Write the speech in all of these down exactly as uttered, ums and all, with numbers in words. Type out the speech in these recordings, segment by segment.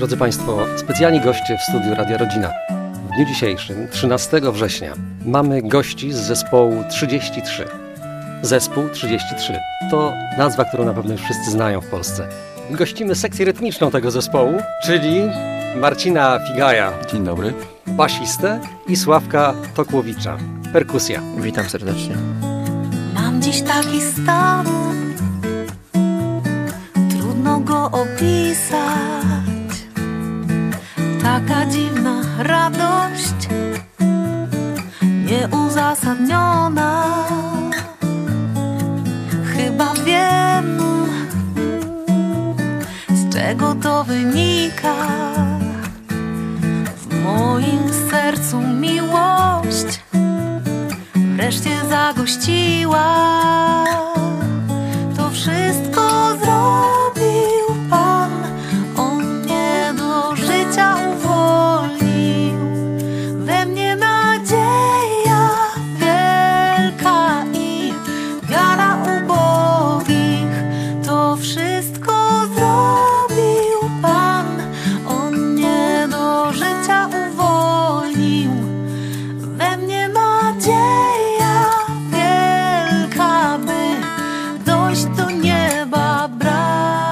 Drodzy Państwo, specjalni goście w studiu Radia Rodzina. W dniu dzisiejszym, trzynastego września, mamy gości z zespołu trzydzieści trzy. Zespół trzydzieści trzy to nazwa, którą na pewno już wszyscy znają w Polsce. Gościmy sekcję rytmiczną tego zespołu, czyli Marcina Figaja. Dzień dobry. Basistę i Sławka Tokłowicza. Perkusja. Witam serdecznie. Mam dziś taki stan, trudno go opisać. Taka dziwna radość, nieuzasadniona. Chyba wiem, z czego to wynika. W moim sercu miłość wreszcie zagościła. To wszystko zrobił Pan, On mnie do życia uwolnił. We mnie nadzieja wielka i wiara ubogich. To wszystko zrobił Pan, On mnie do życia uwolnił. We mnie nadzieja wielka, by dojść do nieba bram.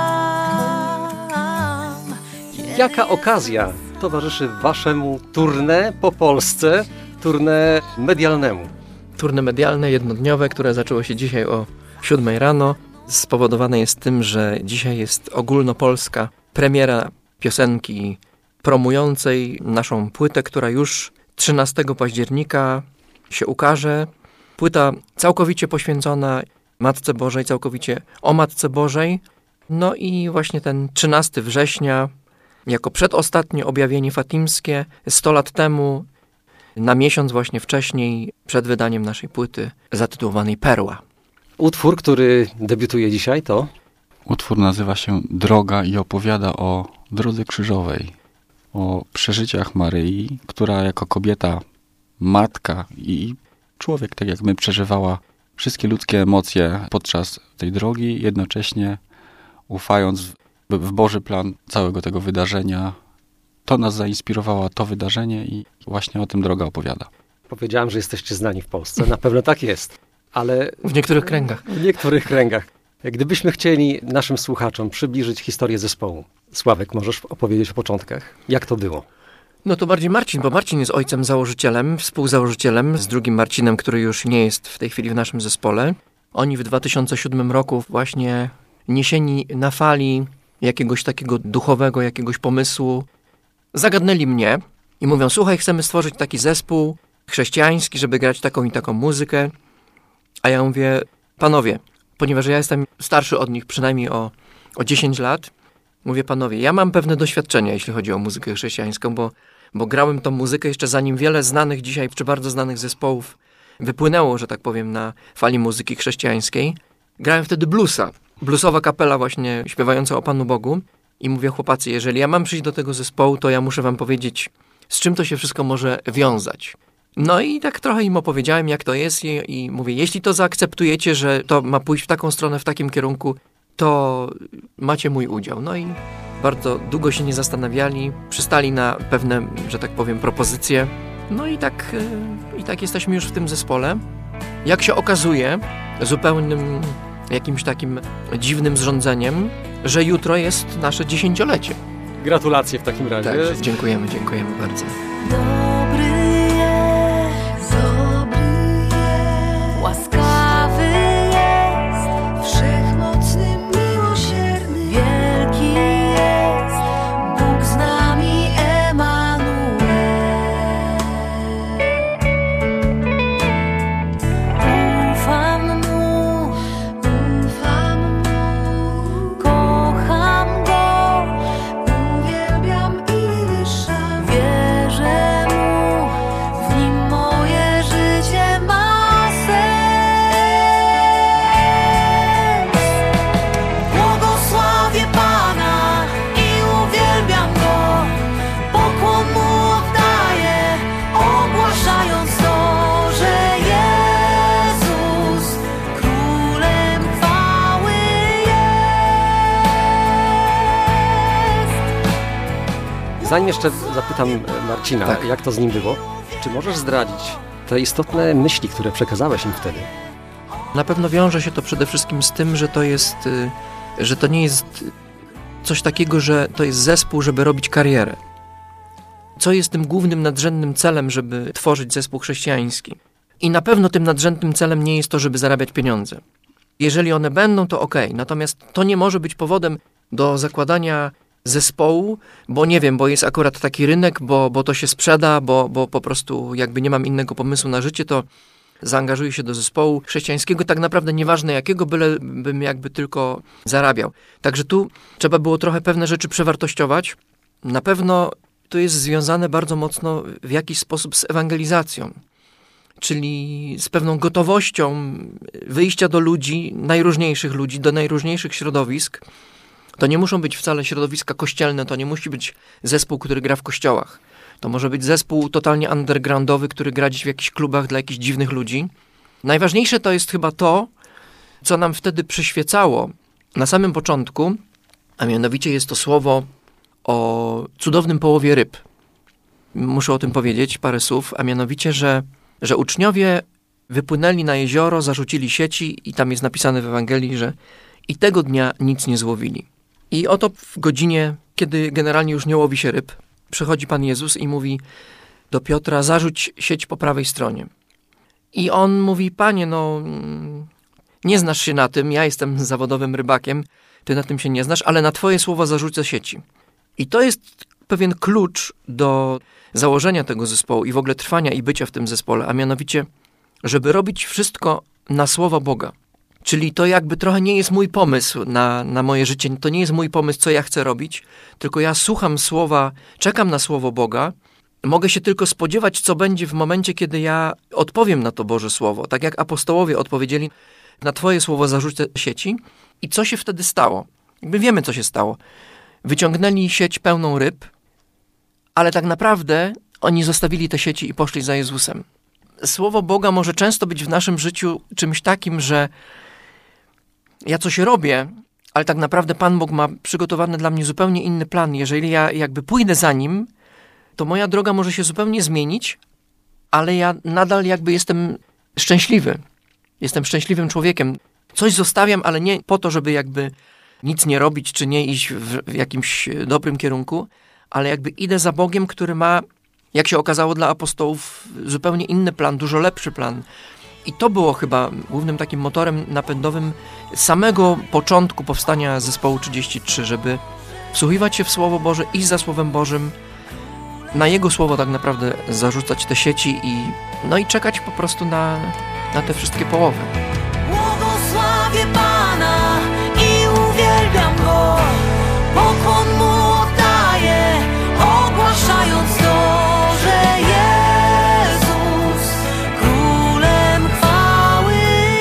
Jaka okazja towarzyszy waszemu tournée po Polsce, tournée medialnemu? Tournée medialne jednodniowe, które zaczęło się dzisiaj o siódmej rano, spowodowane jest tym, że dzisiaj jest ogólnopolska premiera piosenki promującej naszą płytę, która już trzynastego października się ukaże. Płyta całkowicie poświęcona Matce Bożej, całkowicie o Matce Bożej. No i właśnie ten trzynastego września, jako przedostatnie objawienie fatimskie, sto lat temu, na miesiąc właśnie wcześniej, przed wydaniem naszej płyty zatytułowanej Perła. Utwór, który debiutuje dzisiaj, to? Utwór nazywa się Droga i opowiada o drodze krzyżowej, o przeżyciach Maryi, która jako kobieta, matka i człowiek, tak jak my, przeżywała wszystkie ludzkie emocje podczas tej drogi, jednocześnie ufając w, w Boży plan całego tego wydarzenia. To nas zainspirowało, to wydarzenie, i właśnie o tym droga opowiada. Powiedziałem, że jesteście znani w Polsce. Na pewno tak jest, ale W niektórych kręgach. w niektórych kręgach. Gdybyśmy chcieli naszym słuchaczom przybliżyć historię zespołu. Sławek, możesz opowiedzieć o początkach? Jak to było? No to bardziej Marcin, bo Marcin jest ojcem założycielem, współzałożycielem z drugim Marcinem, który już nie jest w tej chwili w naszym zespole. Oni w dwa tysiące siódmym roku właśnie niesieni na fali jakiegoś takiego duchowego, jakiegoś pomysłu, zagadnęli mnie i mówią: słuchaj, chcemy stworzyć taki zespół chrześcijański, żeby grać taką i taką muzykę. A ja mówię: panowie, ponieważ ja jestem starszy od nich przynajmniej o, o dziesięć lat, mówię: panowie, ja mam pewne doświadczenia, jeśli chodzi o muzykę chrześcijańską, bo, bo grałem tą muzykę jeszcze zanim wiele znanych dzisiaj, czy bardzo znanych zespołów wypłynęło, że tak powiem, na fali muzyki chrześcijańskiej. Grałem wtedy bluesa. Bluesowa kapela właśnie śpiewająca o Panu Bogu. I mówię: chłopacy, jeżeli ja mam przyjść do tego zespołu, to ja muszę wam powiedzieć, z czym to się wszystko może wiązać. No i tak trochę im opowiedziałem, jak to jest, i, i mówię: jeśli to zaakceptujecie, że to ma pójść w taką stronę, w takim kierunku, to macie mój udział. No i bardzo długo się nie zastanawiali, przystali na pewne, że tak powiem, propozycje. No i tak, yy, i tak jesteśmy już w tym zespole. Jak się okazuje, zupełnym jakimś takim dziwnym zrządzeniem, że jutro jest nasze dziesięciolecie. Gratulacje w takim razie. Tak, dziękujemy, dziękujemy bardzo. Dobry jest, dobry jest, łaskawy jest, wszechmocny, miłosierny, wielki jest, Bóg z nami, Emanuel. Ufam Mu, ufam Mu, kocham Go, uwielbiam i wywyższam, wierzę Mu. Zanim jeszcze zapytam Marcina, Tak. jak to z nim było, czy możesz zdradzić te istotne myśli, które przekazałeś im wtedy? Na pewno wiąże się to przede wszystkim z tym, że to jest, y, że to nie jest coś takiego, że to jest zespół, żeby robić karierę. Co jest tym głównym, nadrzędnym celem, żeby tworzyć zespół chrześcijański? I na pewno tym nadrzędnym celem nie jest to, żeby zarabiać pieniądze. Jeżeli one będą, to okej. Natomiast to nie może być powodem do zakładania zespołu, bo nie wiem, bo jest akurat taki rynek, bo, bo to się sprzeda, bo, bo po prostu jakby nie mam innego pomysłu na życie, to zaangażuję się do zespołu chrześcijańskiego, tak naprawdę nieważne jakiego, byle bym jakby tylko zarabiał. Także tu trzeba było trochę pewne rzeczy przewartościować. Na pewno to jest związane bardzo mocno w jakiś sposób z ewangelizacją, czyli z pewną gotowością wyjścia do ludzi, najróżniejszych ludzi, do najróżniejszych środowisk. To nie muszą być wcale środowiska kościelne, to nie musi być zespół, który gra w kościołach. To może być zespół totalnie undergroundowy, który gra gdzieś w jakichś klubach dla jakichś dziwnych ludzi. Najważniejsze to jest chyba to, co nam wtedy przyświecało na samym początku, a mianowicie jest to słowo o cudownym połowie ryb. Muszę o tym powiedzieć parę słów, a mianowicie, że, że uczniowie wypłynęli na jezioro, zarzucili sieci i tam jest napisane w Ewangelii, że i tego dnia nic nie złowili. I oto w godzinie, kiedy generalnie już nie łowi się ryb, przychodzi Pan Jezus i mówi do Piotra, zarzuć sieć po prawej stronie. I on mówi, Panie, no nie znasz się na tym, ja jestem zawodowym rybakiem, ty na tym się nie znasz, ale na twoje słowa zarzucę sieci. I to jest pewien klucz do założenia tego zespołu i w ogóle trwania i bycia w tym zespole, a mianowicie, żeby robić wszystko na słowo Boga. Czyli to jakby trochę nie jest mój pomysł na, na moje życie, to nie jest mój pomysł, co ja chcę robić, tylko ja słucham słowa, czekam na słowo Boga, mogę się tylko spodziewać, co będzie w momencie, kiedy ja odpowiem na to Boże Słowo. Tak jak apostołowie odpowiedzieli, na twoje słowo zarzucę sieci. I co się wtedy stało? Jakby wiemy, co się stało. Wyciągnęli sieć pełną ryb, ale tak naprawdę oni zostawili te sieci i poszli za Jezusem. Słowo Boga może często być w naszym życiu czymś takim, że ja coś robię, ale tak naprawdę Pan Bóg ma przygotowany dla mnie zupełnie inny plan. Jeżeli ja jakby pójdę za Nim, to moja droga może się zupełnie zmienić, ale ja nadal jakby jestem szczęśliwy. Jestem szczęśliwym człowiekiem. Coś zostawiam, ale nie po to, żeby jakby nic nie robić, czy nie iść w, w jakimś dobrym kierunku, ale jakby idę za Bogiem, który ma, jak się okazało dla apostołów, zupełnie inny plan, dużo lepszy plan. I to było chyba głównym takim motorem napędowym samego początku powstania zespołu trzydzieści trzy, żeby wsłuchiwać się w Słowo Boże, iść za Słowem Bożym, na Jego Słowo tak naprawdę zarzucać te sieci i no i czekać po prostu na, na te wszystkie połowy. Błogosławię Pana i uwielbiam Go, pokłon Mu oddaję, ogłaszając to, że Jezus Królem chwały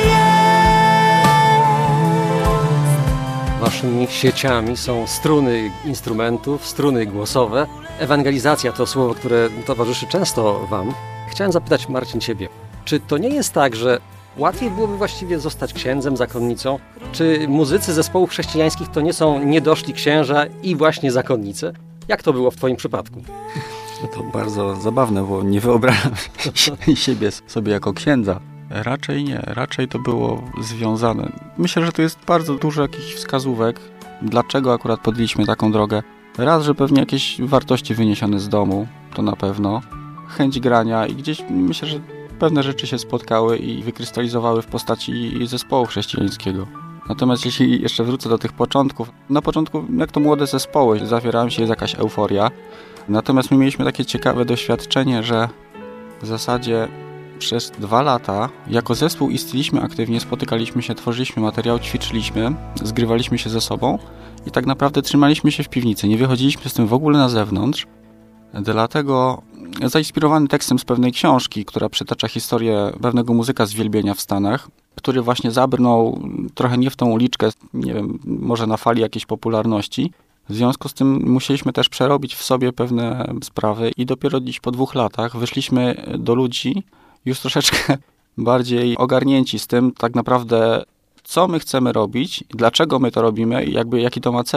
jest. Waszymi sieciami są struny instrumentów, struny głosowe. Ewangelizacja to słowo, które towarzyszy często wam. Chciałem zapytać, Marcin, ciebie, czy to nie jest tak, że łatwiej byłoby właściwie zostać księdzem, zakonnicą? Czy muzycy zespołów chrześcijańskich to nie są niedoszli księża i właśnie zakonnice? Jak to było w twoim przypadku? To bardzo zabawne, bo nie wyobrażam siebie sobie jako księdza. Raczej nie, raczej to było związane. Myślę, że to jest bardzo dużo jakichś wskazówek, dlaczego akurat podjęliśmy taką drogę. Raz, że pewnie jakieś wartości wyniesione z domu, to na pewno. Chęć grania i gdzieś myślę, że pewne rzeczy się spotkały i wykrystalizowały w postaci zespołu chrześcijańskiego. Natomiast jeśli jeszcze wrócę do tych początków, na początku jak to młode zespoły, zawierałem się, jest jakaś euforia. Natomiast my mieliśmy takie ciekawe doświadczenie, że w zasadzie przez dwa lata jako zespół istnieliśmy aktywnie, spotykaliśmy się, tworzyliśmy materiał, ćwiczyliśmy, zgrywaliśmy się ze sobą i tak naprawdę trzymaliśmy się w piwnicy. Nie wychodziliśmy z tym w ogóle na zewnątrz. Dlatego zainspirowany tekstem z pewnej książki, która przytacza historię pewnego muzyka z wielbienia w Stanach, który właśnie zabrnął trochę nie w tą uliczkę, nie wiem, może na fali jakiejś popularności. W związku z tym musieliśmy też przerobić w sobie pewne sprawy i dopiero dziś po dwóch latach wyszliśmy do ludzi już troszeczkę bardziej ogarnięci z tym tak naprawdę, co my chcemy robić, dlaczego my to robimy i jakby jaki to ma cel.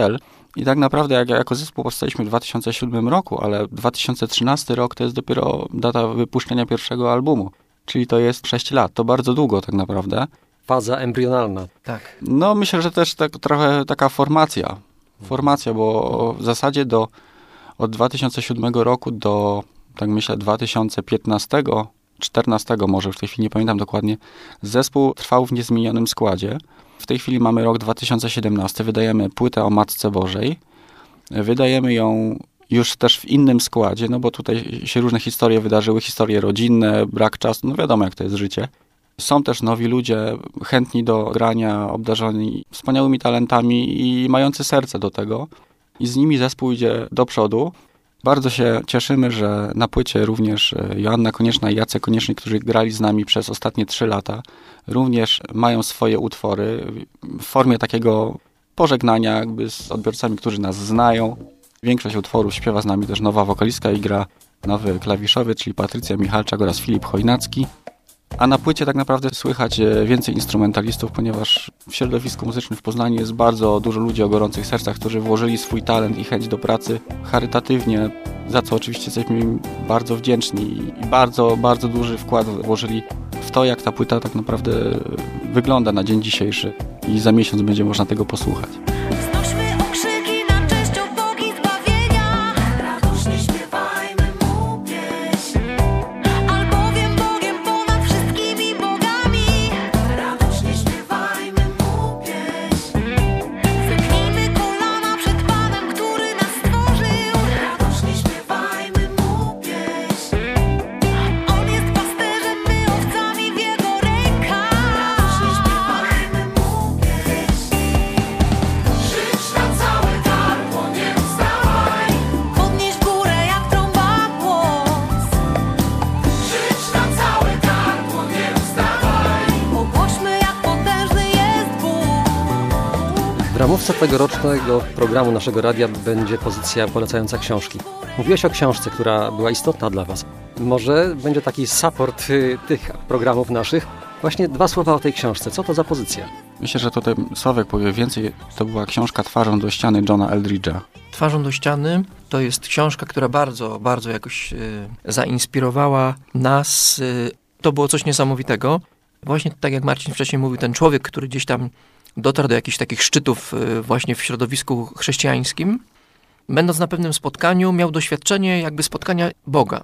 I tak naprawdę jak jako zespół powstaliśmy w dwa tysiące siódmym roku, ale dwa tysiące trzynasty rok to jest dopiero data wypuszczenia pierwszego albumu. Czyli to jest sześć lat. To bardzo długo tak naprawdę. Faza embrionalna. Tak. No myślę, że też tak, trochę taka formacja. Formacja, bo w zasadzie do, od dwa tysiące siódmego roku do, tak myślę, dwa tysiące piętnastego, czternastego może, w tej chwili nie pamiętam dokładnie, zespół trwał w niezmienionym składzie. W tej chwili mamy rok dwa tysiące siedemnasty, wydajemy płytę o Matce Bożej. Wydajemy ją już też w innym składzie, no bo tutaj się różne historie wydarzyły, historie rodzinne, brak czasu, no wiadomo jak to jest życie. Są też nowi ludzie, chętni do grania, obdarzeni wspaniałymi talentami i mający serce do tego. I z nimi zespół idzie do przodu. Bardzo się cieszymy, że na płycie również Joanna Konieczna i Jacek Konieczny, którzy grali z nami przez ostatnie trzy lata, również mają swoje utwory w formie takiego pożegnania jakby z odbiorcami, którzy nas znają. Większość utworów śpiewa z nami też nowa wokalistka i gra nowy klawiszowy, czyli Patrycja Michalczak oraz Filip Chojnacki. A na płycie tak naprawdę słychać więcej instrumentalistów, ponieważ w środowisku muzycznym w Poznaniu jest bardzo dużo ludzi o gorących sercach, którzy włożyli swój talent i chęć do pracy charytatywnie, za co oczywiście jesteśmy im bardzo wdzięczni i bardzo, bardzo duży wkład włożyli w to, jak ta płyta tak naprawdę wygląda na dzień dzisiejszy i za miesiąc będzie można tego posłuchać. W ramówce tegorocznego programu naszego radia będzie pozycja polecająca książki. Mówiłeś o książce, która była istotna dla Was. Może będzie taki support y, tych programów naszych. Właśnie dwa słowa o tej książce. Co to za pozycja? Myślę, że tutaj Sławek powie więcej. To była książka Twarzą do ściany Johna Eldridge'a. Twarzą do ściany to jest książka, która bardzo, bardzo jakoś y, zainspirowała nas. Y, to było coś niesamowitego. Właśnie tak jak Marcin wcześniej mówił, ten człowiek, który gdzieś tam dotarł do jakichś takich szczytów y, właśnie w środowisku chrześcijańskim, będąc na pewnym spotkaniu, miał doświadczenie jakby spotkania Boga.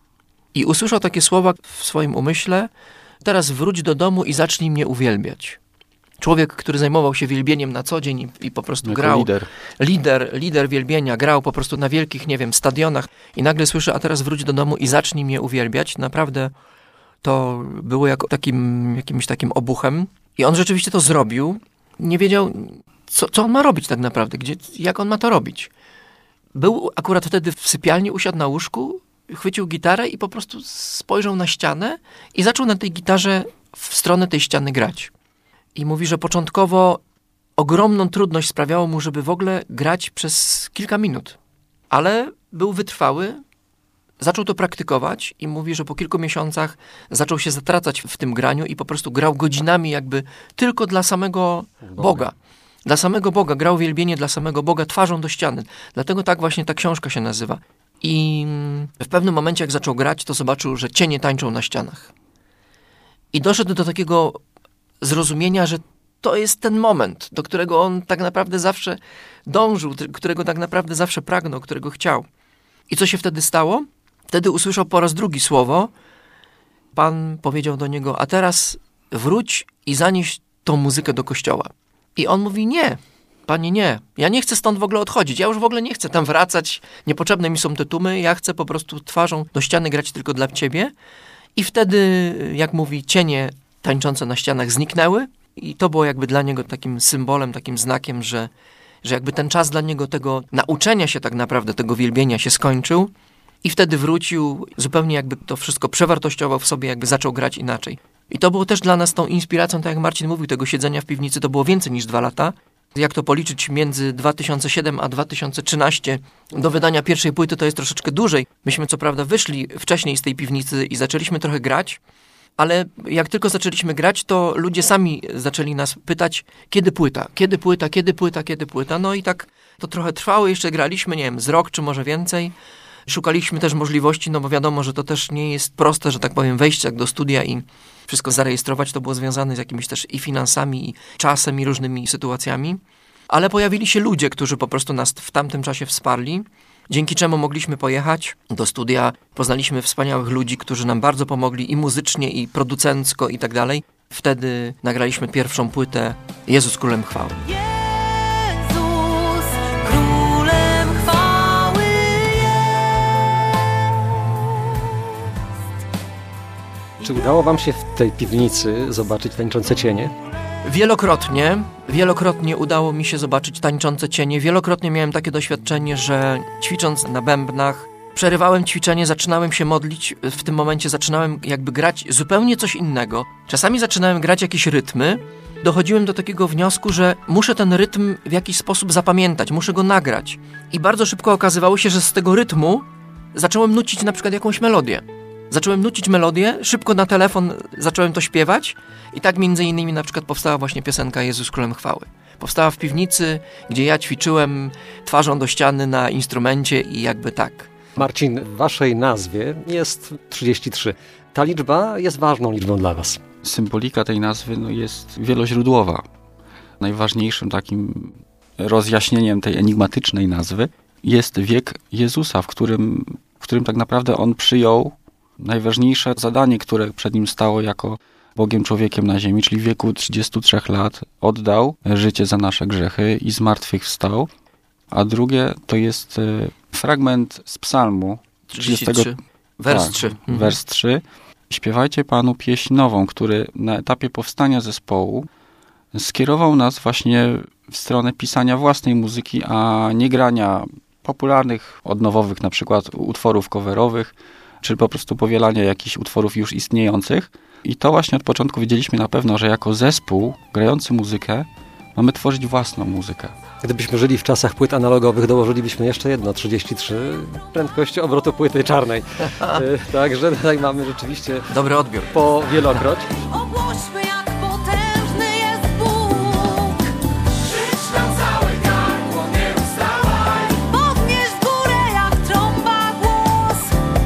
I usłyszał takie słowa w swoim umyśle: teraz wróć do domu i zacznij mnie uwielbiać. Człowiek, który zajmował się wielbieniem na co dzień i, i po prostu jako grał. lider. lider. Lider wielbienia, grał po prostu na wielkich, nie wiem, stadionach i nagle słyszy: a teraz wróć do domu i zacznij mnie uwielbiać. Naprawdę to było jak takim, jakimś takim obuchem. I on rzeczywiście to zrobił. Nie wiedział, co, co on ma robić tak naprawdę, gdzie, jak on ma to robić. Był akurat wtedy w sypialni, usiadł na łóżku, chwycił gitarę i po prostu spojrzał na ścianę i zaczął na tej gitarze w stronę tej ściany grać. I mówi, że początkowo ogromną trudność sprawiało mu, żeby w ogóle grać przez kilka minut. Ale był wytrwały, zaczął to praktykować i mówi, że po kilku miesiącach zaczął się zatracać w tym graniu i po prostu grał godzinami jakby tylko dla samego Boga. Boga. Dla samego Boga. Grał wielbienie dla samego Boga twarzą do ściany. Dlatego tak właśnie ta książka się nazywa. I w pewnym momencie, jak zaczął grać, to zobaczył, że cienie tańczą na ścianach. I doszedł do takiego zrozumienia, że to jest ten moment, do którego on tak naprawdę zawsze dążył, którego tak naprawdę zawsze pragnął, którego chciał. I co się wtedy stało? Wtedy usłyszał po raz drugi słowo. Pan powiedział do niego: a teraz wróć i zanieś tą muzykę do kościoła. I on mówi: nie, panie, nie. Ja nie chcę stąd w ogóle odchodzić. Ja już w ogóle nie chcę tam wracać. Niepotrzebne mi są te tłumy. Ja chcę po prostu twarzą do ściany grać tylko dla ciebie. I wtedy, jak mówi, cienie tańczące na ścianach zniknęły. I to było jakby dla niego takim symbolem, takim znakiem, że, że jakby ten czas dla niego tego nauczenia się tak naprawdę, tego wielbienia się skończył. I wtedy wrócił, zupełnie jakby to wszystko przewartościował w sobie, jakby zaczął grać inaczej. I to było też dla nas tą inspiracją, tak jak Marcin mówił, tego siedzenia w piwnicy, to było więcej niż dwa lata. Jak to policzyć, między dwa tysiące siódmy a dwa tysiące trzynastym do wydania pierwszej płyty to jest troszeczkę dłużej. Myśmy co prawda wyszli wcześniej z tej piwnicy i zaczęliśmy trochę grać, ale jak tylko zaczęliśmy grać, to ludzie sami zaczęli nas pytać, kiedy płyta, kiedy płyta, kiedy płyta, kiedy płyta. No i tak to trochę trwało, jeszcze graliśmy, nie wiem, z rok czy może więcej. Szukaliśmy też możliwości, no bo wiadomo, że to też nie jest proste, że tak powiem, wejść jak do studia i wszystko zarejestrować. To było związane z jakimiś też i finansami, i czasem, i różnymi sytuacjami. Ale pojawili się ludzie, którzy po prostu nas w tamtym czasie wsparli, dzięki czemu mogliśmy pojechać do studia. Poznaliśmy wspaniałych ludzi, którzy nam bardzo pomogli i muzycznie, i producencko, i tak dalej. Wtedy nagraliśmy pierwszą płytę Jezus Królem Chwały. Jezus Królem Chwały jest. Czy udało wam się w tej piwnicy zobaczyć tańczące cienie? Wielokrotnie, wielokrotnie udało mi się zobaczyć tańczące cienie. Wielokrotnie miałem takie doświadczenie, że ćwicząc na bębnach, przerywałem ćwiczenie, zaczynałem się modlić, w tym momencie zaczynałem jakby grać zupełnie coś innego. Czasami zaczynałem grać jakieś rytmy, dochodziłem do takiego wniosku, że muszę ten rytm w jakiś sposób zapamiętać, muszę go nagrać. I bardzo szybko okazywało się, że z tego rytmu zacząłem nucić na przykład jakąś melodię. Zacząłem nucić melodię, szybko na telefon zacząłem to śpiewać i tak między innymi na przykład powstała właśnie piosenka Jezus Królem Chwały. Powstała w piwnicy, gdzie ja ćwiczyłem twarzą do ściany na instrumencie i jakby tak. Marcin, w waszej nazwie jest trzydzieści trzy. Ta liczba jest ważną liczbą dla was. Symbolika tej nazwy no, jest wieloźródłowa. Najważniejszym takim rozjaśnieniem tej enigmatycznej nazwy jest wiek Jezusa, w którym, w którym tak naprawdę on przyjął najważniejsze zadanie, które przed nim stało jako Bogiem człowiekiem na ziemi, czyli w wieku trzydziestu trzech lat oddał życie za nasze grzechy i zmartwychwstał. A drugie to jest fragment z psalmu trzydziestego trzy, wers tak, trzy. Mhm. Wers trzy. Śpiewajcie Panu pieśń nową, który na etapie powstania zespołu skierował nas właśnie w stronę pisania własnej muzyki, a nie grania popularnych, odnowowych na przykład utworów coverowych, czy po prostu powielania jakichś utworów już istniejących. I to właśnie od początku wiedzieliśmy na pewno, że jako zespół grający muzykę mamy tworzyć własną muzykę. Gdybyśmy żyli w czasach płyt analogowych, dołożylibyśmy jeszcze jedno, trzydzieści trzy, prędkość obrotu płyty czarnej. Także tutaj mamy rzeczywiście dobry odbiór. Po wielokroć. Ogłośmy, jak potężny jest Bóg. Krzycz na całe gardło, nie ustawaj. Podnieś w górę jak trąba głos.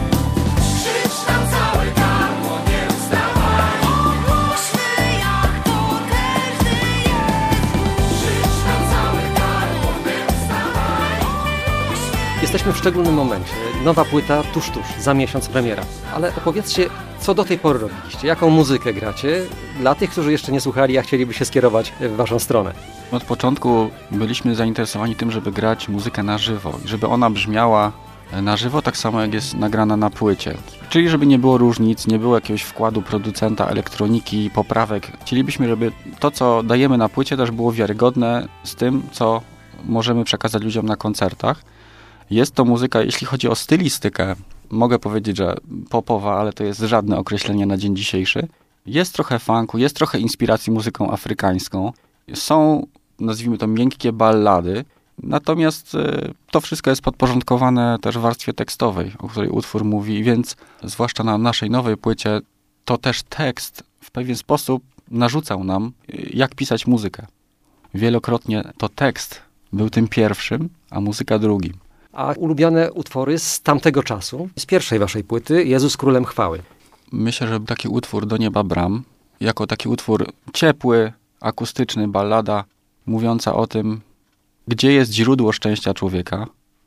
Krzycz na całe gardło, nie ustawaj. Ogłośmy, jak potężny jest Bóg. Krzycz na całe gardło, nie ustawaj. Jesteśmy w szczególnym momencie. Nowa płyta tuż, tuż, za miesiąc premiera. Ale opowiedzcie, co do tej pory robiliście? Jaką muzykę gracie? Dla tych, którzy jeszcze nie słuchali, a chcieliby się skierować w waszą stronę. Od początku byliśmy zainteresowani tym, żeby grać muzykę na żywo i żeby ona brzmiała na żywo tak samo, jak jest nagrana na płycie. Czyli żeby nie było różnic, nie było jakiegoś wkładu producenta elektroniki, poprawek. Chcielibyśmy, żeby to, co dajemy na płycie, też było wiarygodne z tym, co możemy przekazać ludziom na koncertach. Jest to muzyka, jeśli chodzi o stylistykę, mogę powiedzieć, że popowa, ale to jest żadne określenie na dzień dzisiejszy. Jest trochę funku, jest trochę inspiracji muzyką afrykańską. Są, nazwijmy to, miękkie ballady. Natomiast y, to wszystko jest podporządkowane też warstwie tekstowej, o której utwór mówi, więc zwłaszcza na naszej nowej płycie to też tekst w pewien sposób narzucał nam, y, jak pisać muzykę. Wielokrotnie to tekst był tym pierwszym, a muzyka drugim. A ulubione utwory z tamtego czasu, z pierwszej waszej płyty, Jezus Królem Chwały. Myślę, że taki utwór Do nieba bram, jako taki utwór ciepły, akustyczny, ballada, mówiąca o tym, gdzie jest źródło szczęścia człowieka.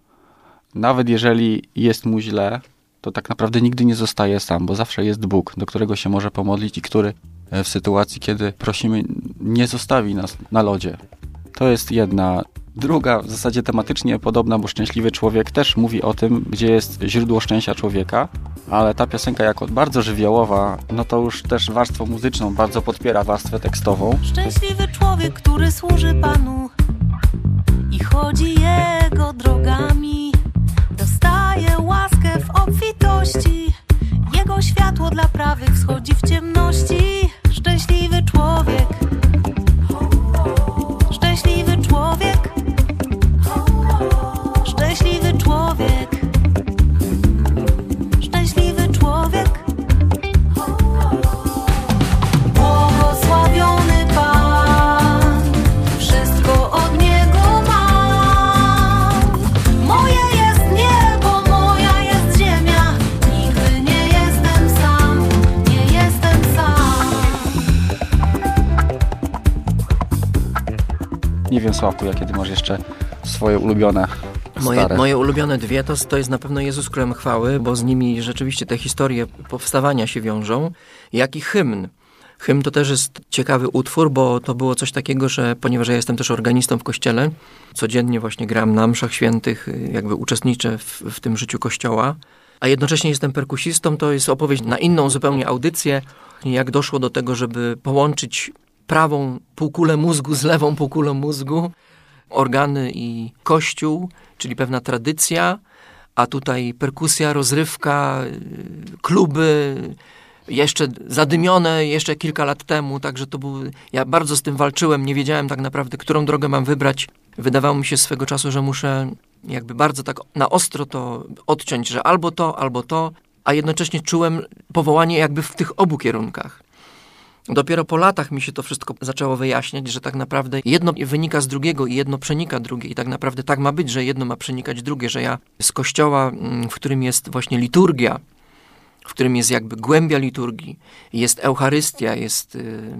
Nawet jeżeli jest mu źle, to tak naprawdę nigdy nie zostaje sam, bo zawsze jest Bóg, do którego się może pomodlić i który w sytuacji, kiedy prosimy, nie zostawi nas na lodzie. To jest jedna. Druga, w zasadzie tematycznie podobna, bo Szczęśliwy człowiek też mówi o tym, gdzie jest źródło szczęścia człowieka, ale ta piosenka jako bardzo żywiołowa, no to już też warstwą muzyczną bardzo podpiera warstwę tekstową. Szczęśliwy człowiek, który służy Panu i chodzi Jego drogami, dostaje łaskę w obfitości, Jego światło dla prawych wschodzi w ciemności. Szczęśliwy człowiek, szczęśliwy człowiek, szczęśliwy człowiek, szczęśliwy człowiek, Nie wiem, Sławku, jakie ty masz jeszcze swoje ulubione Moje, stare. moje ulubione dwie to, to jest na pewno Jezus Królem Chwały, bo z nimi rzeczywiście te historie powstawania się wiążą, jak i hymn. Hymn to też jest ciekawy utwór, bo to było coś takiego, że ponieważ ja jestem też organistą w kościele, codziennie właśnie gram na mszach świętych, jakby uczestniczę w, w tym życiu kościoła, a jednocześnie jestem perkusistą, to jest opowieść na inną zupełnie audycję, jak doszło do tego, żeby połączyć prawą półkulę mózgu z lewą półkulą mózgu, organy i kościół, czyli pewna tradycja, a tutaj perkusja, rozrywka, kluby, jeszcze zadymione jeszcze kilka lat temu, także to był, ja bardzo z tym walczyłem, nie wiedziałem tak naprawdę, którą drogę mam wybrać. Wydawało mi się swego czasu, że muszę jakby bardzo tak na ostro to odciąć, że albo to, albo to, a jednocześnie czułem powołanie jakby w tych obu kierunkach. Dopiero po latach mi się to wszystko zaczęło wyjaśniać, że tak naprawdę jedno wynika z drugiego i jedno przenika drugie i tak naprawdę tak ma być, że jedno ma przenikać drugie, że ja z kościoła, w którym jest właśnie liturgia, w którym jest jakby głębia liturgii, jest Eucharystia, jest,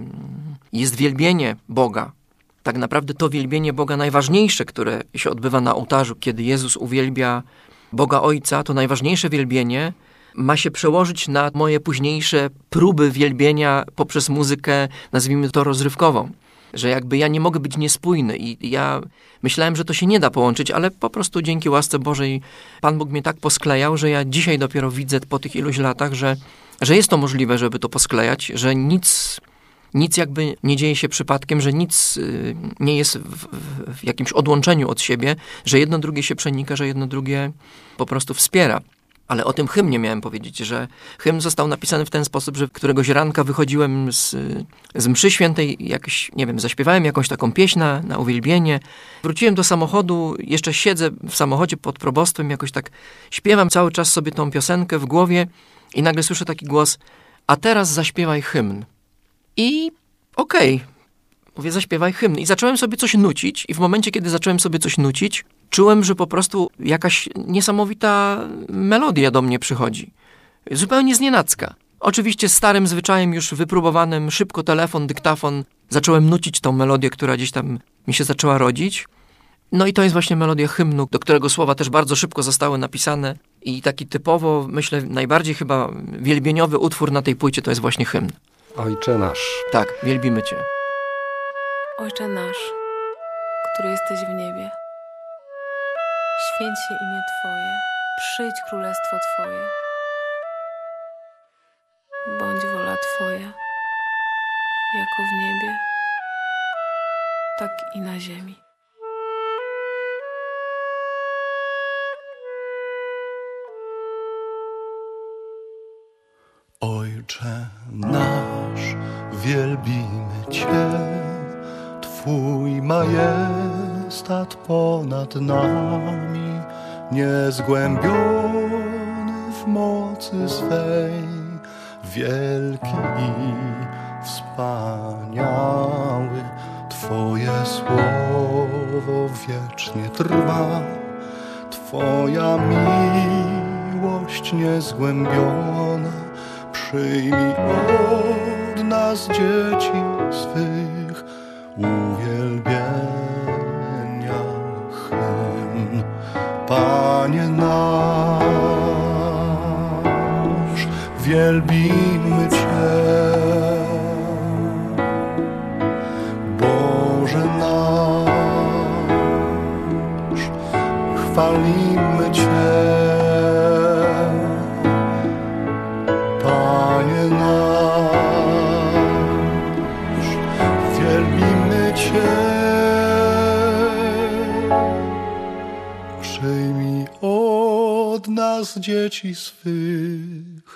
jest wielbienie Boga. Tak naprawdę to wielbienie Boga najważniejsze, które się odbywa na ołtarzu, kiedy Jezus uwielbia Boga Ojca, to najważniejsze wielbienie ma się przełożyć na moje późniejsze próby wielbienia poprzez muzykę, nazwijmy to rozrywkową. Że jakby ja nie mogę być niespójny i ja myślałem, że to się nie da połączyć, ale po prostu dzięki łasce Bożej Pan Bóg mnie tak posklejał, że ja dzisiaj dopiero widzę po tych iluś latach, że, że jest to możliwe, żeby to posklejać, że nic, nic jakby nie dzieje się przypadkiem, że nic y, nie jest w, w, w jakimś odłączeniu od siebie, że jedno drugie się przenika, że jedno drugie po prostu wspiera. Ale o tym hymnie miałem powiedzieć, że hymn został napisany w ten sposób, że któregoś ranka wychodziłem z, z mszy świętej, jakoś, nie wiem, zaśpiewałem jakąś taką pieśń na, na uwielbienie. Wróciłem do samochodu, jeszcze siedzę w samochodzie pod probostwem, jakoś tak śpiewam cały czas sobie tą piosenkę w głowie i nagle słyszę taki głos, a teraz zaśpiewaj hymn. I okej, okay. Mówię, zaśpiewaj hymn. I zacząłem sobie coś nucić i w momencie, kiedy zacząłem sobie coś nucić, czułem, że po prostu jakaś niesamowita melodia do mnie przychodzi. Zupełnie znienacka. Oczywiście starym zwyczajem już wypróbowanym, szybko telefon, dyktafon, zacząłem nucić tą melodię, która gdzieś tam mi się zaczęła rodzić. No i to jest właśnie melodia hymnu, do którego słowa też bardzo szybko zostały napisane i taki typowo, myślę, najbardziej chyba wielbieniowy utwór na tej płycie to jest właśnie hymn. Ojcze nasz. Tak, wielbimy Cię. Ojcze nasz, który jesteś w niebie, święć się imię Twoje, przyjdź królestwo Twoje. Bądź wola Twoja, jako w niebie, tak i na ziemi. Ojcze nasz, wielbimy Cię, Twój majestat ponad nami, niezgłębiony w mocy swej, wielki i wspaniały. Twoje słowo wiecznie trwa, Twoja miłość niezgłębiona. Przyjmij od nas dzieci swych uwielbienia hymn. Panie nasz, wielbimy Cię. Boże nasz, chwalimy Cię. Panie nasz, wielbimy Cię. Przyjmij od nas dzieci swych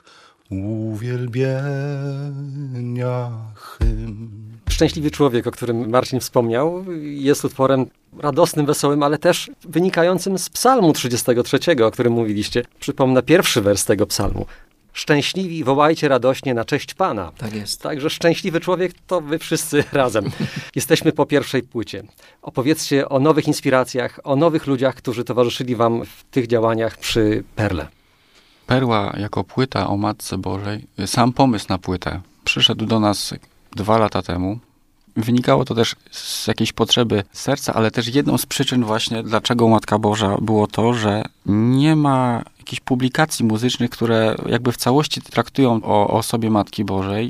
uwielbienia hymn. Szczęśliwy człowiek, o którym Marcin wspomniał, jest utworem radosnym, wesołym, ale też wynikającym z psalmu trzydziestego trzeciego, o którym mówiliście. Przypomnę pierwszy wers tego psalmu. Szczęśliwi wołajcie radośnie na cześć Pana. Tak jest. Także szczęśliwy człowiek to wy wszyscy razem. Jesteśmy po pierwszej płycie. Opowiedzcie o nowych inspiracjach, o nowych ludziach, którzy towarzyszyli wam w tych działaniach przy Perle. Perła jako płyta o Matce Bożej, sam pomysł na płytę przyszedł do nas dwa lata temu. Wynikało to też z jakiejś potrzeby serca, ale też jedną z przyczyn właśnie, dlaczego Matka Boża, było to, że nie ma jakichś publikacji muzycznych, które jakby w całości traktują o, o osobie Matki Bożej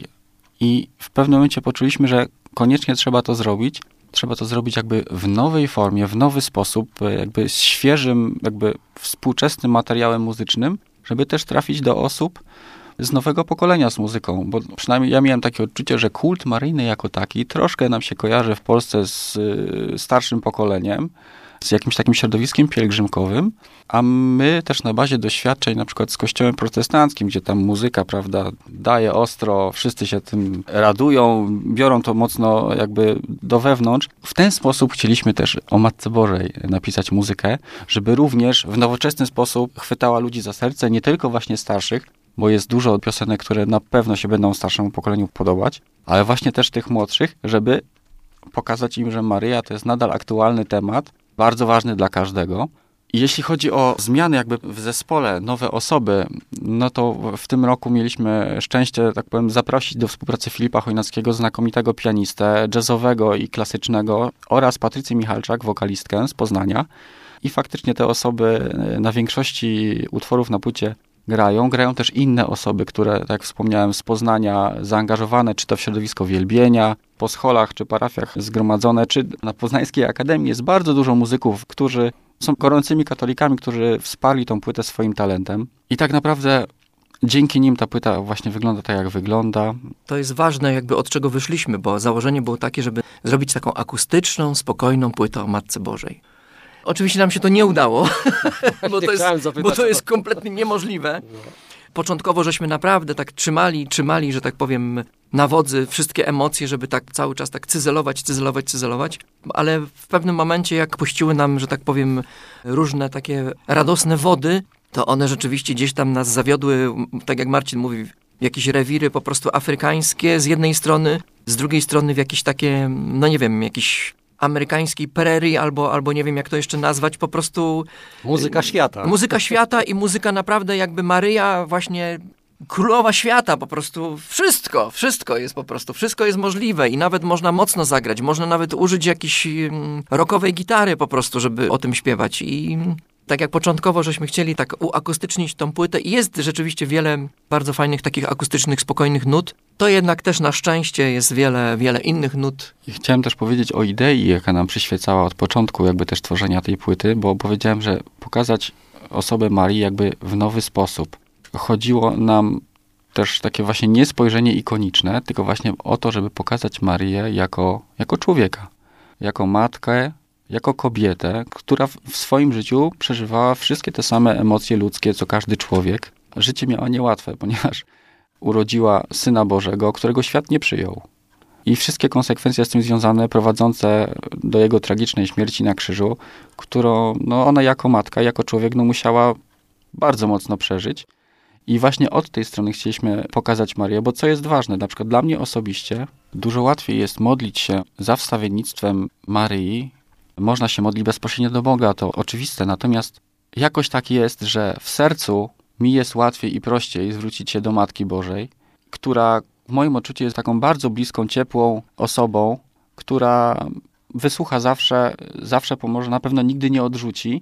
i w pewnym momencie poczuliśmy, że koniecznie trzeba to zrobić. Trzeba to zrobić jakby w nowej formie, w nowy sposób, jakby z świeżym, jakby współczesnym materiałem muzycznym, żeby też trafić do osób z nowego pokolenia z muzyką, bo przynajmniej ja miałem takie odczucie, że kult maryjny jako taki troszkę nam się kojarzy w Polsce z y, starszym pokoleniem, z jakimś takim środowiskiem pielgrzymkowym, a my też na bazie doświadczeń na przykład z kościołem protestanckim, gdzie tam muzyka, prawda, daje ostro, wszyscy się tym radują, biorą to mocno jakby do wewnątrz. W ten sposób chcieliśmy też o Matce Bożej napisać muzykę, żeby również w nowoczesny sposób chwytała ludzi za serce, nie tylko właśnie starszych, bo jest dużo piosenek, które na pewno się będą starszemu pokoleniu podobać, ale właśnie też tych młodszych, żeby pokazać im, że Maryja to jest nadal aktualny temat, bardzo ważny dla każdego. I jeśli chodzi o zmiany jakby w zespole, nowe osoby, no to w tym roku mieliśmy szczęście, tak powiem, zaprosić do współpracy Filipa Chojnackiego, znakomitego pianistę jazzowego i klasycznego, oraz Patrycję Michalczak, wokalistkę z Poznania. I faktycznie te osoby na większości utworów na płycie grają. Grają też inne osoby, które, tak jak wspomniałem, z Poznania zaangażowane, czy to w środowisko wielbienia, po scholach czy parafiach zgromadzone, czy na Poznańskiej Akademii jest bardzo dużo muzyków, którzy są gorącymi katolikami, którzy wsparli tą płytę swoim talentem. I tak naprawdę dzięki nim ta płyta właśnie wygląda tak, jak wygląda. To jest ważne, jakby od czego wyszliśmy, bo założenie było takie, żeby zrobić taką akustyczną, spokojną płytę o Matce Bożej. Oczywiście nam się to nie udało, bo to, jest, bo to jest kompletnie niemożliwe. Początkowo żeśmy naprawdę tak trzymali, trzymali, że tak powiem, na wodzy wszystkie emocje, żeby tak cały czas tak cyzelować, cyzelować, cyzelować, ale w pewnym momencie, jak puściły nam, że tak powiem, różne takie radosne wody, to one rzeczywiście gdzieś tam nas zawiodły, tak jak Marcin mówi, w jakieś rewiry po prostu afrykańskie z jednej strony, z drugiej strony w jakieś takie, no nie wiem, jakiś amerykańskiej prerii, albo, albo nie wiem jak to jeszcze nazwać, po prostu... Muzyka świata. Muzyka świata i muzyka naprawdę jakby Maryja właśnie królowa świata, po prostu wszystko, wszystko jest po prostu, wszystko jest możliwe i nawet można mocno zagrać, można nawet użyć jakiejś mm, rockowej gitary po prostu, żeby o tym śpiewać i... Tak jak początkowo żeśmy chcieli tak uakustycznić tą płytę i jest rzeczywiście wiele bardzo fajnych takich akustycznych, spokojnych nut, to jednak też na szczęście jest wiele, wiele innych nut. I chciałem też powiedzieć o idei, jaka nam przyświecała od początku jakby też tworzenia tej płyty, bo powiedziałem, że pokazać osobę Marii jakby w nowy sposób. Chodziło nam też takie właśnie nie spojrzenie ikoniczne, tylko właśnie o to, żeby pokazać Maryję jako, jako człowieka, jako matkę, jako kobietę, która w swoim życiu przeżywała wszystkie te same emocje ludzkie, co każdy człowiek. Życie miała niełatwe, ponieważ urodziła Syna Bożego, którego świat nie przyjął. I wszystkie konsekwencje z tym związane, prowadzące do jego tragicznej śmierci na krzyżu, którą no, ona jako matka, jako człowiek no, musiała bardzo mocno przeżyć. I właśnie od tej strony chcieliśmy pokazać Marię, bo co jest ważne, na przykład dla mnie osobiście, dużo łatwiej jest modlić się za wstawiennictwem Maryi. Można się modlić bezpośrednio do Boga, to oczywiste, natomiast jakoś tak jest, że w sercu mi jest łatwiej i prościej zwrócić się do Matki Bożej, która w moim odczuciu jest taką bardzo bliską, ciepłą osobą, która wysłucha zawsze, zawsze pomoże, na pewno nigdy nie odrzuci.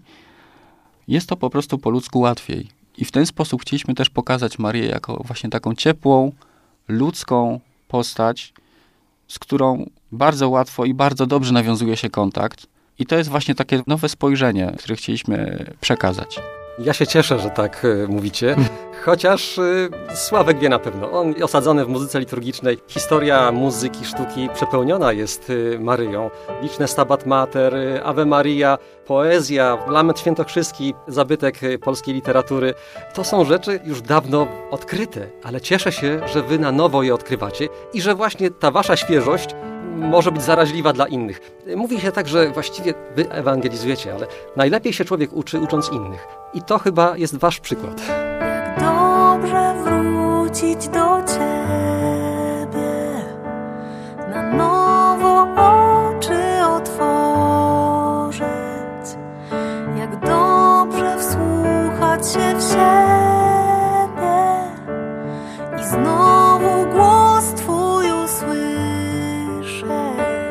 Jest to po prostu po ludzku łatwiej. I w ten sposób chcieliśmy też pokazać Marię jako właśnie taką ciepłą, ludzką postać, z którą bardzo łatwo i bardzo dobrze nawiązuje się kontakt. I to jest właśnie takie nowe spojrzenie, które chcieliśmy przekazać. Ja się cieszę, że tak y, mówicie, chociaż y, Sławek wie na pewno. On osadzony w muzyce liturgicznej. Historia muzyki, sztuki przepełniona jest y, Maryją. Liczne Stabat Mater, y, Ave Maria, poezja, lament świętokrzyski, zabytek y, polskiej literatury. To są rzeczy już dawno odkryte, ale cieszę się, że wy na nowo je odkrywacie i że właśnie ta wasza świeżość może być zaraźliwa dla innych. Mówi się tak, że właściwie wy ewangelizujecie, ale najlepiej się człowiek uczy, ucząc innych. I to chyba jest wasz przykład. Jak dobrze wrócić do Ciebie, na nowo oczy otworzyć. Jak dobrze wsłuchać się w siebie i znowu głos Twój usłyszeć.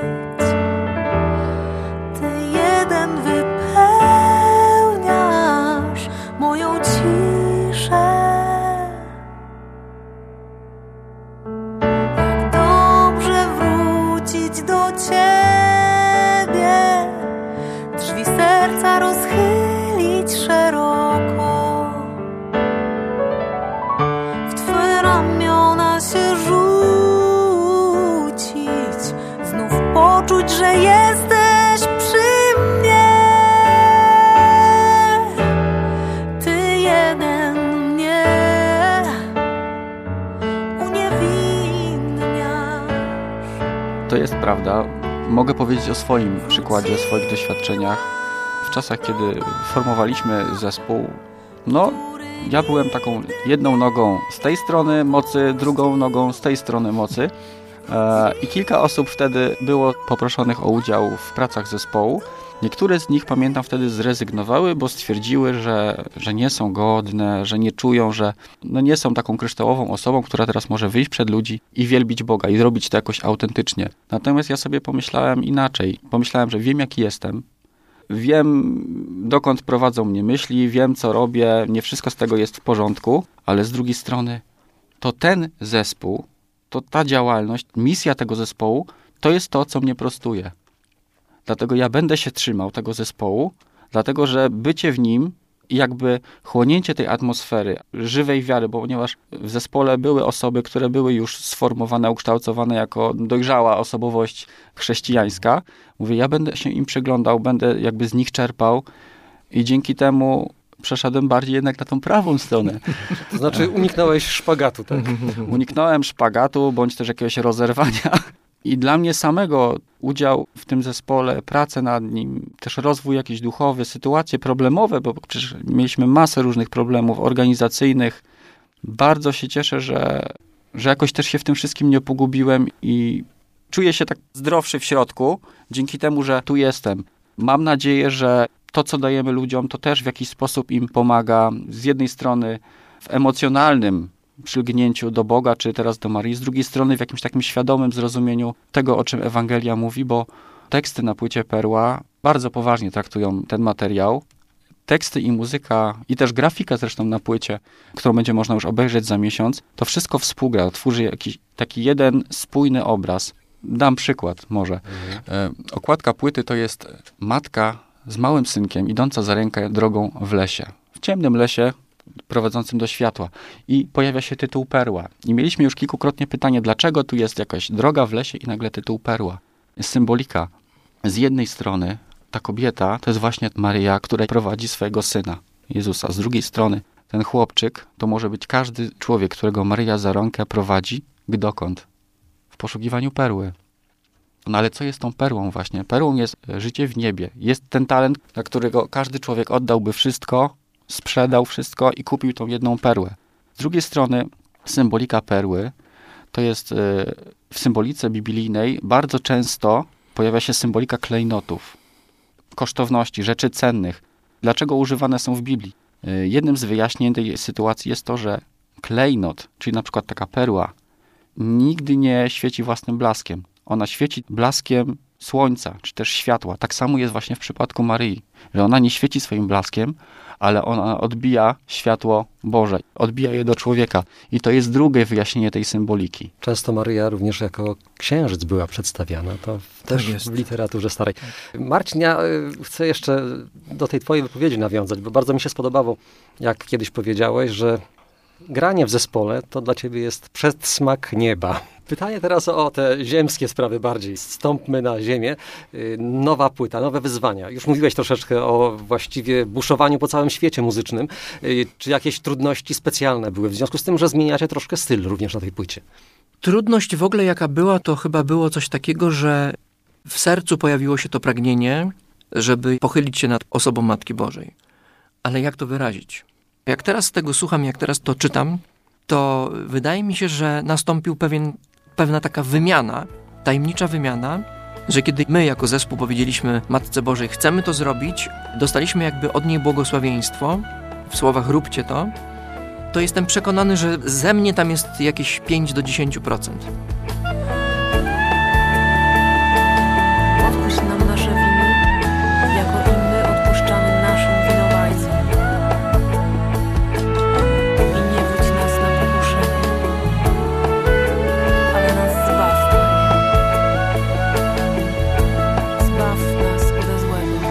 prawda. Mogę powiedzieć o swoim przykładzie, o swoich doświadczeniach. W czasach, kiedy formowaliśmy zespół, no, ja byłem taką jedną nogą z tej strony mocy, drugą nogą z tej strony mocy. I kilka osób wtedy było poproszonych o udział w pracach zespołu. Niektóre z nich, pamiętam, wtedy zrezygnowały, bo stwierdziły, że, że nie są godne, że nie czują, że no nie są taką kryształową osobą, która teraz może wyjść przed ludzi i wielbić Boga i zrobić to jakoś autentycznie. Natomiast ja sobie pomyślałem inaczej. Pomyślałem, że wiem, jaki jestem. Wiem, dokąd prowadzą mnie myśli, wiem, co robię, nie wszystko z tego jest w porządku, ale z drugiej strony to ten zespół, to ta działalność, misja tego zespołu, to jest to, co mnie prostuje. Dlatego ja będę się trzymał tego zespołu, dlatego że bycie w nim i jakby chłonięcie tej atmosfery, żywej wiary, bo ponieważ w zespole były osoby, które były już sformowane, ukształtowane jako dojrzała osobowość chrześcijańska. Mówię, ja będę się im przyglądał, będę jakby z nich czerpał i dzięki temu przeszedłem bardziej jednak na tą prawą stronę. To znaczy uniknąłeś szpagatu, tak? Uniknąłem szpagatu, bądź też jakiegoś rozerwania. I dla mnie samego udział w tym zespole, pracę nad nim, też rozwój jakiś duchowy, sytuacje problemowe, bo przecież mieliśmy masę różnych problemów organizacyjnych. Bardzo się cieszę, że, że jakoś też się w tym wszystkim nie pogubiłem i czuję się tak zdrowszy w środku, dzięki temu, że tu jestem. Mam nadzieję, że to, co dajemy ludziom, to też w jakiś sposób im pomaga. Z jednej strony w emocjonalnym przylgnięciu do Boga, czy teraz do Maryi, z drugiej strony w jakimś takim świadomym zrozumieniu tego, o czym Ewangelia mówi, bo teksty na płycie Perła bardzo poważnie traktują ten materiał. Teksty i muzyka, i też grafika zresztą na płycie, którą będzie można już obejrzeć za miesiąc, to wszystko współgra, tworzy jakiś taki jeden spójny obraz. Dam przykład może. Mhm. E, okładka płyty to jest matka z małym synkiem, idąca za rękę drogą w lesie. W ciemnym lesie, prowadzącym do światła. I pojawia się tytuł Perła. I mieliśmy już kilkukrotnie pytanie, dlaczego tu jest jakaś droga w lesie i nagle tytuł Perła. Jest symbolika. Z jednej strony ta kobieta to jest właśnie Maryja, która prowadzi swojego syna, Jezusa. Z drugiej strony ten chłopczyk to może być każdy człowiek, którego Maryja za rękę prowadzi. Dokąd? W poszukiwaniu perły. No ale co jest tą perłą właśnie? Perłą jest życie w niebie. Jest ten talent, dla którego każdy człowiek oddałby wszystko, sprzedał wszystko i kupił tą jedną perłę. Z drugiej strony symbolika perły to jest yy, w symbolice biblijnej bardzo często pojawia się symbolika klejnotów, kosztowności, rzeczy cennych. Dlaczego używane są w Biblii? Yy, jednym z wyjaśnień tej sytuacji jest to, że klejnot, czyli na przykład taka perła, nigdy nie świeci własnym blaskiem. Ona świeci blaskiem słońca, czy też światła. Tak samo jest właśnie w przypadku Maryi, że ona nie świeci swoim blaskiem, ale ona odbija światło Boże, odbija je do człowieka. I to jest drugie wyjaśnienie tej symboliki. Często Maryja również jako księżyc była przedstawiana, to też jest. w literaturze starej. Marcin, ja chcę jeszcze do tej twojej wypowiedzi nawiązać, bo bardzo mi się spodobało, jak kiedyś powiedziałeś, że granie w zespole to dla ciebie jest przedsmak nieba. Pytanie teraz o te ziemskie sprawy bardziej. Stąpmy na ziemię. Nowa płyta, nowe wyzwania. Już mówiłeś troszeczkę o właściwie buszowaniu po całym świecie muzycznym. Czy jakieś trudności specjalne były w związku z tym, że zmieniacie troszkę styl również na tej płycie? Trudność w ogóle jaka była, to chyba było coś takiego, że w sercu pojawiło się to pragnienie, żeby pochylić się nad osobą Matki Bożej. Ale jak to wyrazić? Jak teraz tego słucham, jak teraz to czytam, to wydaje mi się, że nastąpił pewien, pewna taka wymiana, tajemnicza wymiana, że kiedy my jako zespół powiedzieliśmy Matce Bożej, chcemy to zrobić, dostaliśmy jakby od niej błogosławieństwo, w słowach róbcie to, to jestem przekonany, że ze mnie tam jest jakieś pięć do dziesięciu procent. Odpuść nam nasze winy, jako i my odpuszczamy naszym winowajcom. I nie wódź nas na pokuszenie, ale nas zbaw, Panie. Zbaw nas ode złego.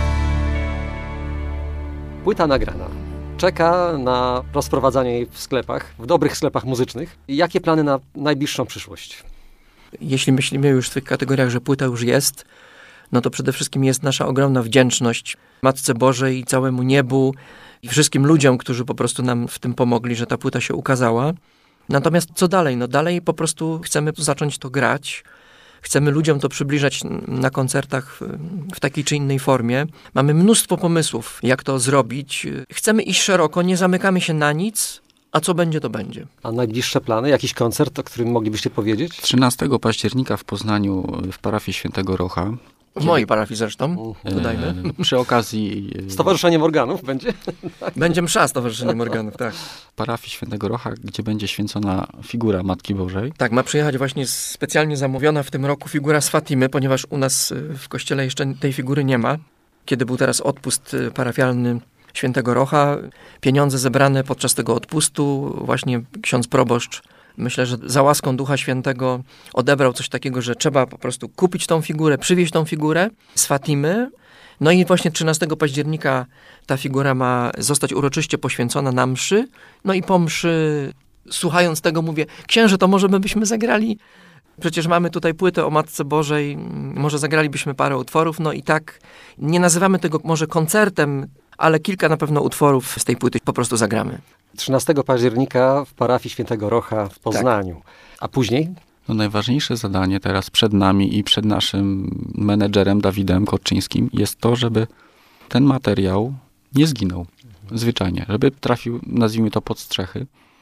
Płyta nagrana. Czeka na rozprowadzanie jej w sklepach, w dobrych sklepach muzycznych. Jakie plany na najbliższą przyszłość? Jeśli myślimy już w tych kategoriach, że płyta już jest, no to przede wszystkim jest nasza ogromna wdzięczność Matce Bożej i całemu niebu i wszystkim ludziom, którzy po prostu nam w tym pomogli, że ta płyta się ukazała. Natomiast co dalej? No dalej po prostu chcemy zacząć to grać. Chcemy ludziom to przybliżać na koncertach w takiej czy innej formie. Mamy mnóstwo pomysłów, jak to zrobić. Chcemy iść szeroko, nie zamykamy się na nic, a co będzie, to będzie. A najbliższe plany? Jakiś koncert, o którym moglibyście powiedzieć? trzynastego października w Poznaniu w parafii Świętego Rocha. W mojej parafii zresztą, dodajmy. E, przy okazji... e, Stowarzyszeniem Organów będzie? Będzie msza z Towarzyszeniem Organów, tak. parafii Świętego Rocha, gdzie będzie święcona figura Matki Bożej. Tak, ma przyjechać właśnie specjalnie zamówiona w tym roku figura z Fatimy, ponieważ u nas w kościele jeszcze tej figury nie ma. Kiedy był teraz odpust parafialny Świętego Rocha, pieniądze zebrane podczas tego odpustu, właśnie ksiądz proboszcz, myślę, że za łaską Ducha Świętego odebrał coś takiego, że trzeba po prostu kupić tą figurę, przywieźć tą figurę z Fatimy. No i właśnie trzynastego października ta figura ma zostać uroczyście poświęcona na mszy. No i po mszy, słuchając tego, mówię, księże, to może my byśmy zagrali, przecież mamy tutaj płytę o Matce Bożej, może zagralibyśmy parę utworów. No i tak, nie nazywamy tego może koncertem, ale kilka na pewno utworów z tej płyty po prostu zagramy. trzynastego października w parafii Świętego Rocha w Poznaniu. A później? No najważniejsze zadanie teraz przed nami i przed naszym menedżerem Dawidem Korczyńskim jest to, żeby ten materiał nie zginął. Zwyczajnie. Żeby trafił, nazwijmy to, pod strzechy.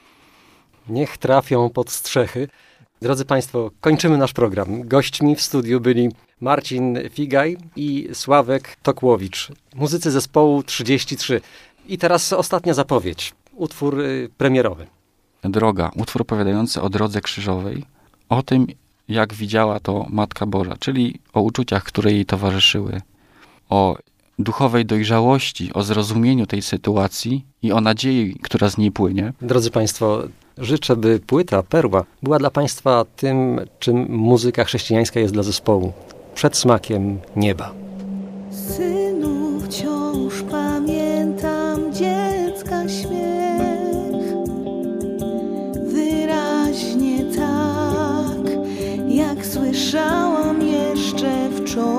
Niech trafią pod strzechy. Drodzy Państwo, kończymy nasz program. Gośćmi w studiu byli Marcin Figaj i Sławek Tokłowicz, muzycy zespołu trzydzieści trzy. I teraz ostatnia zapowiedź. Utwór y, premierowy. Droga, utwór opowiadający o drodze krzyżowej, o tym, jak widziała to Matka Boża, czyli o uczuciach, które jej towarzyszyły, o duchowej dojrzałości, o zrozumieniu tej sytuacji i o nadziei, która z niej płynie. Drodzy Państwo, życzę, by płyta Perła była dla Państwa tym, czym muzyka chrześcijańska jest dla zespołu. Przedsmakiem nieba. Synu, wciąż pamiętam dziecka śmiech. Wyraźnie tak, jak słyszałam jeszcze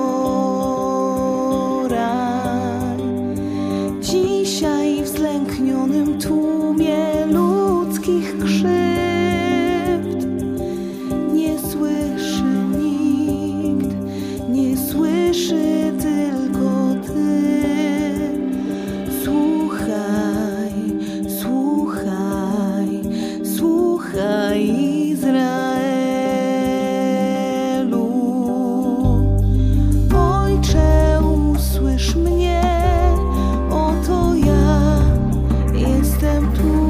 wczoraj. Dzisiaj w zlęknionym tłumie ludzkich krzywd nie słyszy nikt, nie słyszy tylko Ty. Słuchaj, słuchaj, słuchaj Izraelu. Ojcze, usłysz mnie, oto ja jestem tu.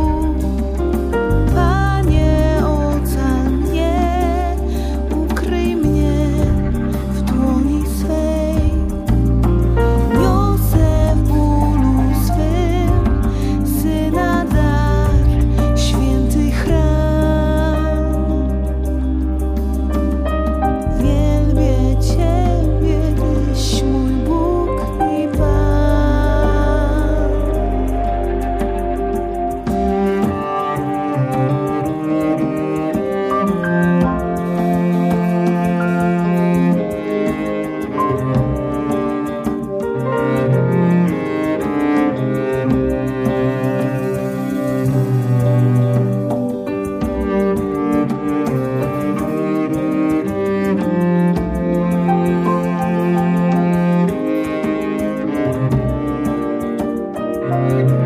Panie, ocal mnie, ukryj mnie w dłoni swej. Niosę w bólu swym Syna dar, święty chram. Wielbię Ciebie, Tyś mój Bóg i Pan. Thank you.